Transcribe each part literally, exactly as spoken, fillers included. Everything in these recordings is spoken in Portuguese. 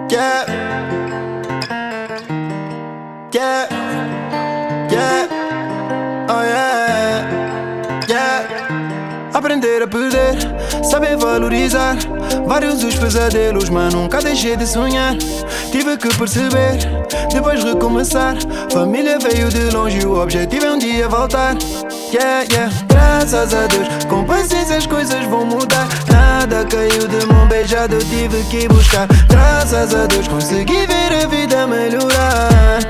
Yeah, yeah, yeah, oh yeah, yeah. Aprender a perder, saber valorizar. Vários os pesadelos, mas nunca deixei de sonhar. Tive que perceber, depois recomeçar. Família veio de longe, o objetivo é um dia voltar. Yeah, yeah, graças a Deus, com paciência as coisas vão mudar. Nada caiu de mão beijada, eu tive que buscar. Graças a Deus consegui ver a vida melhorar,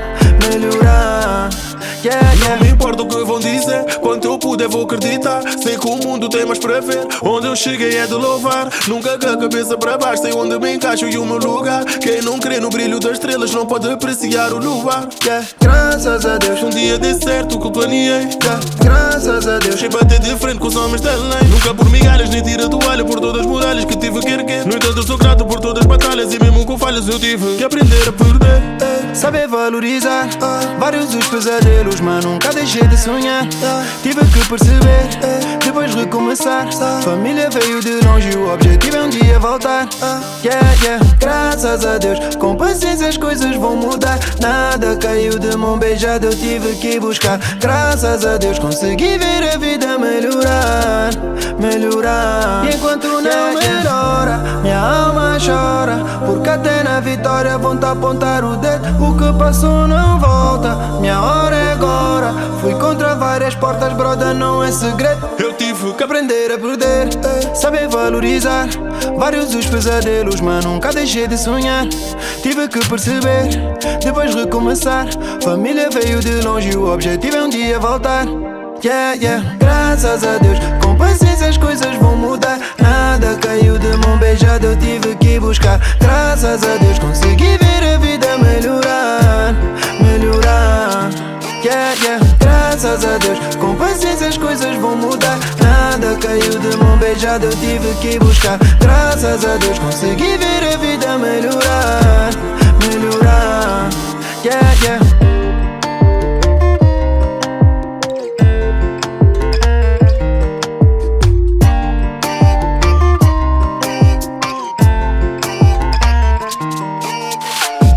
melhorar. Yeah, yeah. Não me importa o que vão dizer, quanto eu puder vou acreditar. Sei que o mundo tem mais para ver, onde eu cheguei é de louvar. Nunca com a cabeça para baixo, sei onde me encaixo e o meu lugar. Quem não crê no brilho das estrelas não pode apreciar o luar. Yeah. Graças a Deus, um dia dê certo o que eu planeei. Yeah. Graças a Deus, sem bater de frente com os homens da lei. Nunca por migalhas nem tira a toalha por todas as muralhas que tive que erguer. No entanto eu sou grato por todas as batalhas e mesmo com falhas eu tive que aprender a perder. Saber valorizar, vários os pesadelos, mas nunca deixei de sonhar. Tive que perceber, depois recomeçar. Família veio de longe, o objetivo é um dia voltar. Yeah, yeah, graças a Deus, com paciência as coisas vão mudar. Nada caiu de mão beijada, eu tive que buscar. Graças a Deus consegui ver a vida melhorar, melhorar. E enquanto não melhora, minha alma chora, porque até na vitória vão-te apontar o dedo. O que passou não volta, minha hora é agora. Fui contra várias portas, broda, não é segredo. Eu tive que aprender a perder, saber valorizar. Vários os pesadelos, mas nunca deixei de sonhar. Tive que perceber, depois recomeçar. Família veio de longe, o objetivo é um dia voltar. Yeah, yeah, graças a Deus, com paciência as coisas vão mudar. Nada caiu de mão beijada, eu tive que buscar. Graças a Deus consegui ver a vida melhorar, melhorar. Yeah, yeah, graças a Deus, com paciência as coisas vão mudar. Nada caiu de mão beijada, eu tive que buscar. Graças a Deus consegui ver a vida melhorar.